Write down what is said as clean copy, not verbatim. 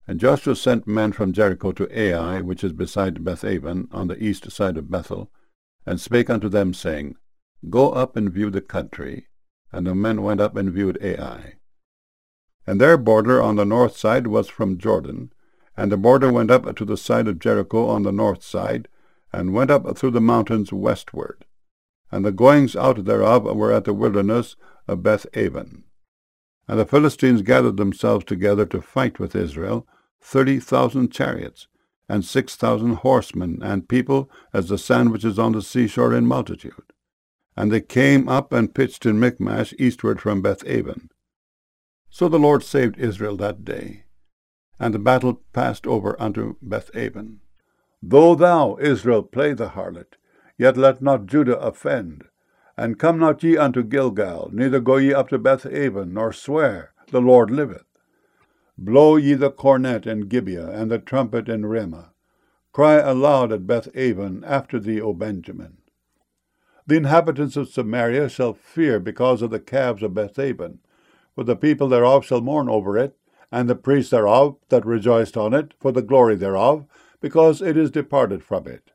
And Joshua sent men from Jericho to Ai, which is beside Bethaven, on the east side of Bethel, and spake unto them, saying, Go up and view the country. And the men went up and viewed Ai. And their border on the north side was from Jordan, and the border went up to the side of Jericho on the north side, and went up through the mountains westward. And the goings out thereof were at the wilderness of Bethaven. And the Philistines gathered themselves together to fight with Israel, 30,000 chariots, and 6,000 horsemen, and people as the sand which is on the seashore in multitude. And they came up and pitched in Michmash eastward from Bethaven. So the Lord saved Israel that day, and the battle passed over unto Bethaven. Though thou, Israel, play the harlot, yet let not Judah offend. And come not ye unto Gilgal, neither go ye up to Bethaven, nor swear, the Lord liveth. Blow ye the cornet in Gibeah, and the trumpet in Ramah. Cry aloud at Bethaven after thee, O Benjamin. The inhabitants of Samaria shall fear because of the calves of Bethaven, for the people thereof shall mourn over it, and the priests thereof that rejoiced on it, for the glory thereof, because it is departed from it.